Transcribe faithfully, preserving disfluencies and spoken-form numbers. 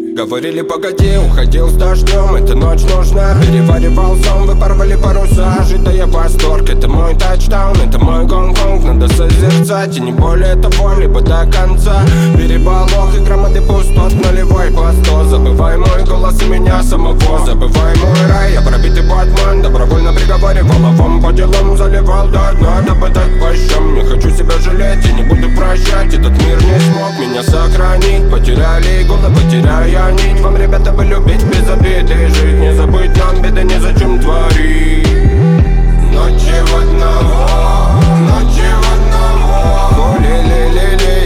Говорили погоди, уходил с дождем, эта ночь нужна. Переваривал сон, вы порвали паруса. Ожидая восторг, это мой тачдаун, это мой Гонконг. Надо созерцать и не более того, либо до конца. Переполох и громады пустот, нулевой по сто. Забывай мой голос и меня самого, забывай мой рай. Я пробитый Батман, добровольно приговаривал, а вам по делам заливал до дна. Дабы дать по щам, не хочу себя жалеть и не буду прощать. Этот мир не смог меня сохранить. Потеряли головы, потеряя нить. Вам, ребята, бы любить без обиды, жить, не забыть нам беды, незачем творить. Ночи в одного, ночи в одного. Хули-ли-ли-ли,